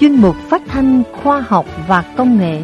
chuyên mục phát thanh khoa học và công nghệ.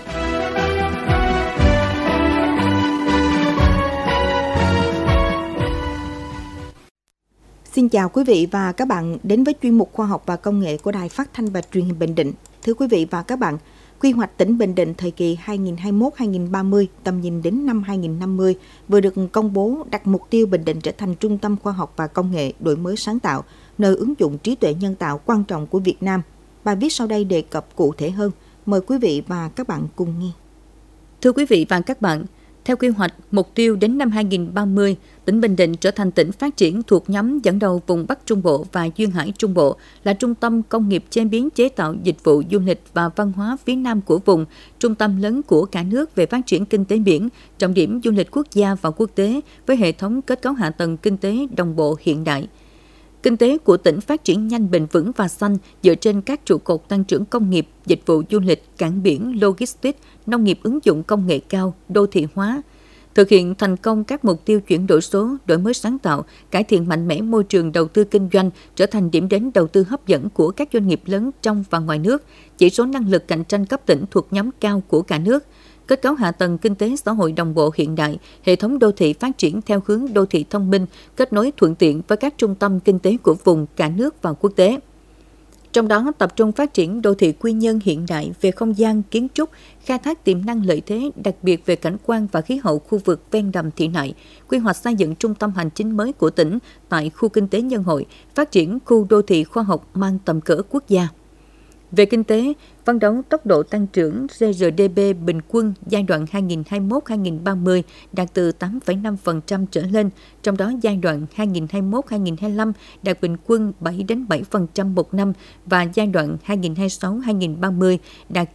Xin chào quý vị và các bạn đến với chuyên mục khoa học và công nghệ của Đài Phát thanh và Truyền hình Bình Định. Thưa quý vị và các bạn, quy hoạch tỉnh Bình Định thời kỳ 2021-2030, tầm nhìn đến năm 2050 vừa được công bố, đặt mục tiêu Bình Định trở thành trung tâm khoa học và công nghệ đổi mới sáng tạo, nơi ứng dụng trí tuệ nhân tạo quan trọng của Việt Nam. Bài viết sau đây đề cập cụ thể hơn. Mời quý vị và các bạn cùng nghe. Thưa quý vị và các bạn, theo quy hoạch, mục tiêu đến năm 2030, tỉnh Bình Định trở thành tỉnh phát triển thuộc nhóm dẫn đầu vùng Bắc Trung Bộ và Duyên Hải Trung Bộ, là trung tâm công nghiệp chế biến chế tạo dịch vụ du lịch và văn hóa phía Nam của vùng, trung tâm lớn của cả nước về phát triển kinh tế biển, trọng điểm du lịch quốc gia và quốc tế với hệ thống kết cấu hạ tầng kinh tế đồng bộ hiện đại. Kinh tế của tỉnh phát triển nhanh, bền vững và xanh dựa trên các trụ cột tăng trưởng công nghiệp, dịch vụ du lịch, cảng biển, logistics, nông nghiệp ứng dụng công nghệ cao, đô thị hóa. Thực hiện thành công các mục tiêu chuyển đổi số, đổi mới sáng tạo, cải thiện mạnh mẽ môi trường đầu tư kinh doanh, trở thành điểm đến đầu tư hấp dẫn của các doanh nghiệp lớn trong và ngoài nước, chỉ số năng lực cạnh tranh cấp tỉnh thuộc nhóm cao của cả nước. Kết cấu hạ tầng kinh tế xã hội đồng bộ hiện đại, hệ thống đô thị phát triển theo hướng đô thị thông minh, kết nối thuận tiện với các trung tâm kinh tế của vùng, cả nước và quốc tế. Trong đó tập trung phát triển đô thị quy nhơn hiện đại về không gian, kiến trúc, khai thác tiềm năng lợi thế, đặc biệt về cảnh quan và khí hậu khu vực ven đầm thị nại, quy hoạch xây dựng trung tâm hành chính mới của tỉnh tại khu kinh tế Nhân Hội, phát triển khu đô thị khoa học mang tầm cỡ quốc gia. Về kinh tế, phấn đấu tốc độ tăng trưởng GRDP bình quân giai đoạn 2021-2030 đạt từ 8,5% trở lên, trong đó giai đoạn 2021-2025 đạt bình quân 7-7% một năm và giai đoạn 2026-2030 đạt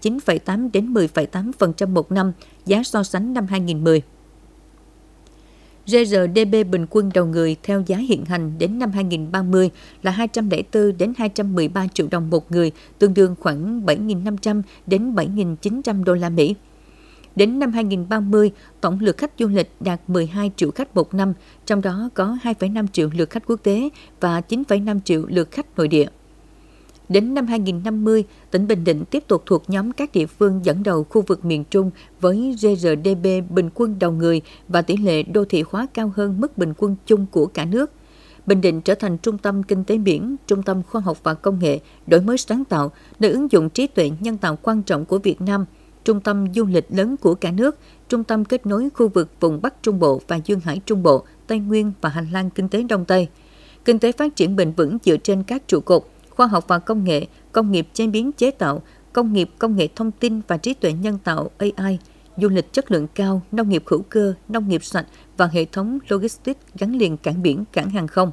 9,8-10,8% một năm, giá so sánh năm 2010. GRDP bình quân đầu người theo giá hiện hành đến năm 2030 là 204 đến 213 triệu đồng một người, tương đương khoảng 7.500 đến 7.900 đô la Mỹ. Đến năm 2030, tổng lượt khách du lịch đạt 12 triệu khách một năm, trong đó có 2,5 triệu lượt khách quốc tế và 9,5 triệu lượt khách nội địa. Đến năm 2050, tỉnh Bình Định tiếp tục thuộc nhóm các địa phương dẫn đầu khu vực miền Trung với GRDP bình quân đầu người và tỷ lệ đô thị hóa cao hơn mức bình quân chung của cả nước. Bình Định trở thành trung tâm kinh tế biển, trung tâm khoa học và công nghệ, đổi mới sáng tạo, nơi ứng dụng trí tuệ nhân tạo quan trọng của Việt Nam, trung tâm du lịch lớn của cả nước, trung tâm kết nối khu vực vùng Bắc Trung Bộ và Duyên Hải Trung Bộ, Tây Nguyên và hành lang kinh tế Đông Tây. Kinh tế phát triển bền vững dựa trên các trụ cột khoa học và công nghệ, công nghiệp chế biến chế tạo, công nghiệp công nghệ thông tin và trí tuệ nhân tạo AI, du lịch chất lượng cao, nông nghiệp hữu cơ, nông nghiệp sạch và hệ thống logistics gắn liền cảng biển, cảng hàng không.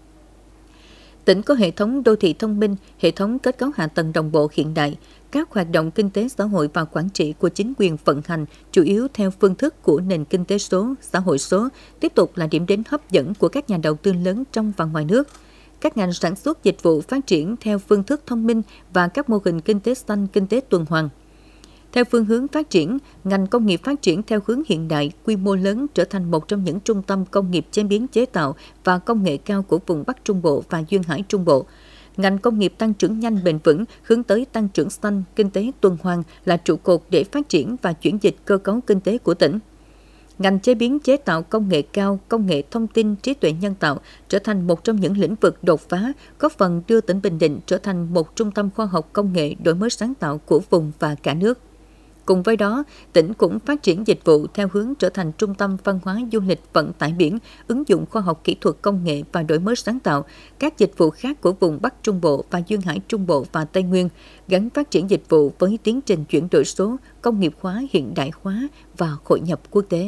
Tỉnh có hệ thống đô thị thông minh, hệ thống kết cấu hạ tầng đồng bộ hiện đại, các hoạt động kinh tế xã hội và quản trị của chính quyền vận hành chủ yếu theo phương thức của nền kinh tế số, xã hội số, tiếp tục là điểm đến hấp dẫn của các nhà đầu tư lớn trong và ngoài nước. Các ngành sản xuất dịch vụ phát triển theo phương thức thông minh và các mô hình kinh tế xanh, kinh tế tuần hoàn. Theo phương hướng phát triển, ngành công nghiệp phát triển theo hướng hiện đại, quy mô lớn trở thành một trong những trung tâm công nghiệp chế biến chế tạo và công nghệ cao của vùng Bắc Trung Bộ và Duyên Hải Trung Bộ. Ngành công nghiệp tăng trưởng nhanh bền vững, hướng tới tăng trưởng xanh, kinh tế tuần hoàn là trụ cột để phát triển và chuyển dịch cơ cấu kinh tế của tỉnh. Ngành chế biến chế tạo công nghệ cao, công nghệ thông tin, trí tuệ nhân tạo trở thành một trong những lĩnh vực đột phá, góp phần đưa tỉnh Bình Định trở thành một trung tâm khoa học công nghệ đổi mới sáng tạo của vùng và cả nước. Cùng với đó, tỉnh cũng phát triển dịch vụ theo hướng trở thành trung tâm văn hóa du lịch vận tải biển, ứng dụng khoa học kỹ thuật công nghệ và đổi mới sáng tạo, các dịch vụ khác của vùng Bắc Trung Bộ và Duyên Hải Trung Bộ và Tây Nguyên, gắn phát triển dịch vụ với tiến trình chuyển đổi số, công nghiệp hóa, hiện đại hóa và hội nhập quốc tế.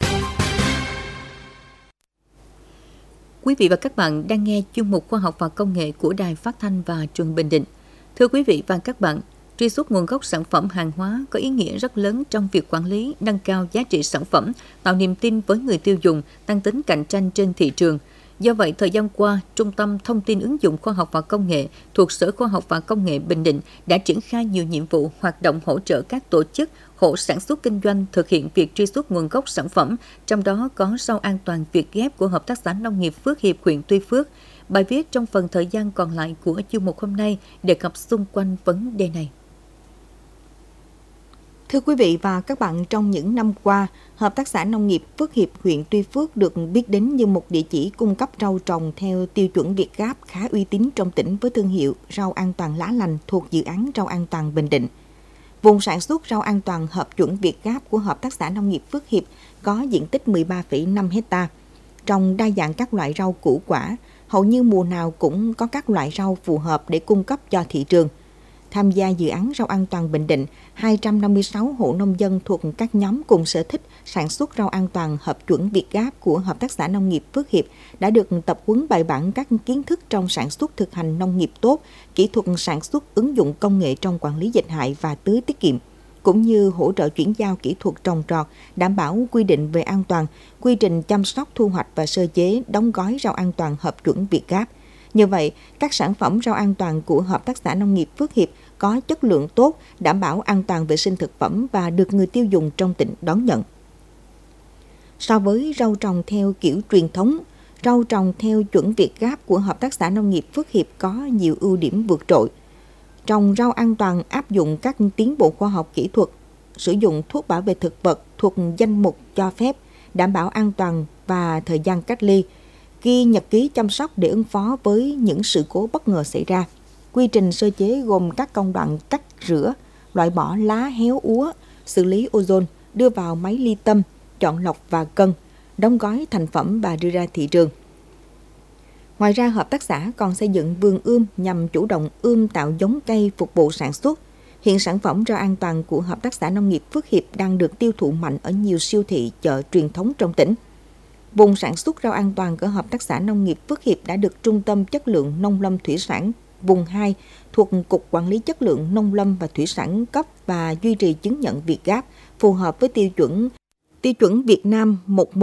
Quý vị và các bạn đang nghe chuyên mục khoa học và công nghệ của Đài Phát thanh và Truyền hình Bình Định. Thưa quý vị và các bạn, truy xuất nguồn gốc sản phẩm hàng hóa có ý nghĩa rất lớn trong việc quản lý, nâng cao giá trị sản phẩm, tạo niềm tin với người tiêu dùng, tăng tính cạnh tranh trên thị trường. Do vậy, thời gian qua, Trung tâm Thông tin ứng dụng khoa học và công nghệ thuộc Sở Khoa học và Công nghệ Bình Định đã triển khai nhiều nhiệm vụ hoạt động hỗ trợ các tổ chức, hộ sản xuất kinh doanh thực hiện việc truy xuất nguồn gốc sản phẩm, trong đó có rau an toàn Việt Ghép của Hợp tác xã Nông nghiệp Phước Hiệp, huyện Tuy Phước, Bài viết trong phần thời gian còn lại của chuyên mục hôm nay đề cập xung quanh vấn đề này. Thưa quý vị và các bạn, trong những năm qua, Hợp tác xã Nông nghiệp Phước Hiệp, huyện Tuy Phước được biết đến như một địa chỉ cung cấp rau trồng theo tiêu chuẩn Việt Gáp khá uy tín trong tỉnh với thương hiệu rau an toàn lá lành thuộc dự án rau an toàn Bình Định. Vùng sản xuất rau an toàn hợp chuẩn Việt Gáp của Hợp tác xã Nông nghiệp Phước Hiệp có diện tích 13,5 hectare. Trồng đa dạng các loại rau củ quả, hầu như mùa nào cũng có các loại rau phù hợp để cung cấp cho thị trường. Tham gia dự án rau an toàn Bình Định, 256 hộ nông dân thuộc các nhóm cùng sở thích sản xuất rau an toàn hợp chuẩn Việt Gáp của Hợp tác xã Nông nghiệp Phước Hiệp đã được tập huấn bài bản các kiến thức trong sản xuất thực hành nông nghiệp tốt, kỹ thuật sản xuất ứng dụng công nghệ trong quản lý dịch hại và tưới tiết kiệm, cũng như hỗ trợ chuyển giao kỹ thuật trồng trọt, đảm bảo quy định về an toàn, quy trình chăm sóc thu hoạch và sơ chế, đóng gói rau an toàn hợp chuẩn Việt Gáp. Như vậy, các sản phẩm rau an toàn của Hợp tác xã Nông nghiệp Phước Hiệp có chất lượng tốt, đảm bảo an toàn vệ sinh thực phẩm và được người tiêu dùng trong tỉnh đón nhận. So với rau trồng theo kiểu truyền thống, rau trồng theo chuẩn Việt Gáp của Hợp tác xã Nông nghiệp Phước Hiệp có nhiều ưu điểm vượt trội. Trồng rau an toàn áp dụng các tiến bộ khoa học kỹ thuật, sử dụng thuốc bảo vệ thực vật thuộc danh mục cho phép, đảm bảo an toàn và thời gian cách ly, ghi nhật ký chăm sóc để ứng phó với những sự cố bất ngờ xảy ra. Quy trình sơ chế gồm các công đoạn cắt rửa, loại bỏ lá héo úa, xử lý ozone, đưa vào máy ly tâm, chọn lọc và cân, đóng gói thành phẩm và đưa ra thị trường. Ngoài ra, hợp tác xã còn xây dựng vườn ươm nhằm chủ động ươm tạo giống cây phục vụ sản xuất. Hiện sản phẩm rau an toàn của Hợp tác xã Nông nghiệp Phước Hiệp đang được tiêu thụ mạnh ở nhiều siêu thị, chợ truyền thống trong tỉnh. Vùng sản xuất rau an toàn của Hợp tác xã Nông nghiệp Phước Hiệp đã được Trung tâm Chất lượng Nông lâm Thủy sản vùng 2 thuộc Cục Quản lý Chất lượng Nông lâm và Thủy sản cấp và duy trì chứng nhận Việt Gáp phù hợp với tiêu chuẩn Việt Nam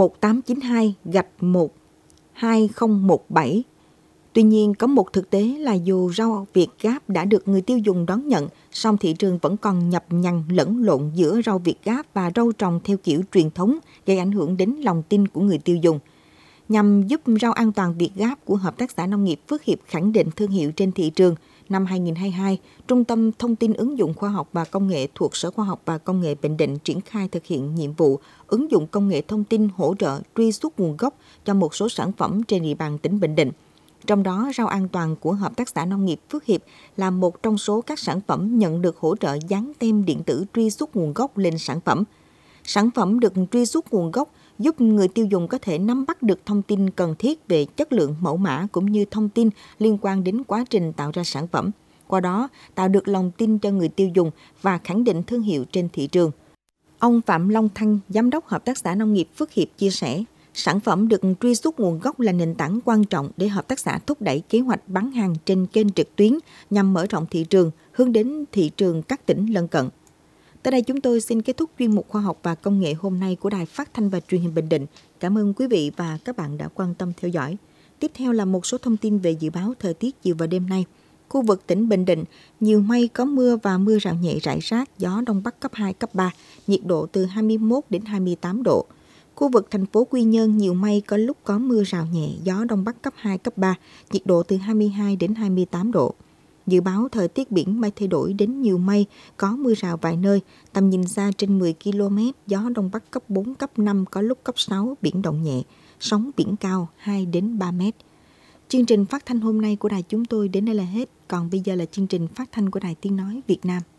11892-12017. Tuy nhiên, có một thực tế là dù rau Việt Gáp đã được người tiêu dùng đón nhận, song thị trường vẫn còn nhập nhằng lẫn lộn giữa rau Việt Gáp và rau trồng theo kiểu truyền thống, gây ảnh hưởng đến lòng tin của người tiêu dùng. Nhằm giúp rau an toàn Việt Gáp của Hợp tác xã Nông nghiệp Phước Hiệp khẳng định thương hiệu trên thị trường, năm 2022, Trung tâm Thông tin ứng dụng khoa học và công nghệ thuộc Sở Khoa học và Công nghệ Bình Định triển khai thực hiện nhiệm vụ ứng dụng công nghệ thông tin hỗ trợ truy xuất nguồn gốc cho một số sản phẩm trên địa bàn tỉnh Bình Định. Trong đó, rau an toàn của Hợp tác xã Nông nghiệp Phước Hiệp là một trong số các sản phẩm nhận được hỗ trợ dán tem điện tử truy xuất nguồn gốc lên sản phẩm. Sản phẩm được truy xuất nguồn gốc giúp người tiêu dùng có thể nắm bắt được thông tin cần thiết về chất lượng, mẫu mã cũng như thông tin liên quan đến quá trình tạo ra sản phẩm. Qua đó, tạo được lòng tin cho người tiêu dùng và khẳng định thương hiệu trên thị trường. Ông Phạm Long Thanh, Giám đốc Hợp tác xã Nông nghiệp Phước Hiệp chia sẻ, sản phẩm được truy xuất nguồn gốc là nền tảng quan trọng để hợp tác xã thúc đẩy kế hoạch bán hàng trên kênh trực tuyến nhằm mở rộng thị trường, hướng đến thị trường các tỉnh lân cận. Tới đây chúng tôi xin kết thúc chuyên mục khoa học và công nghệ hôm nay của Đài Phát thanh và Truyền hình Bình Định. Cảm ơn quý vị và các bạn đã quan tâm theo dõi. Tiếp theo là một số thông tin về dự báo thời tiết chiều và đêm nay. Khu vực tỉnh Bình Định, nhiều mây có mưa và mưa rào nhẹ rải rác, gió Đông Bắc cấp 2, cấp 3, nhiệt độ từ 21 đến 28 độ. Khu vực thành phố Quy Nhơn, nhiều mây có lúc có mưa rào nhẹ, gió Đông Bắc cấp 2, cấp 3, nhiệt độ từ 22 đến 28 độ. Dự báo thời tiết biển mây thay đổi đến nhiều mây, có mưa rào vài nơi, tầm nhìn xa trên 10 km, gió Đông Bắc cấp 4, cấp 5, có lúc cấp 6, biển động nhẹ, sóng biển cao 2 đến 3 mét. Chương trình phát thanh hôm nay của đài chúng tôi đến đây là hết, còn bây giờ là chương trình phát thanh của Đài Tiếng Nói Việt Nam.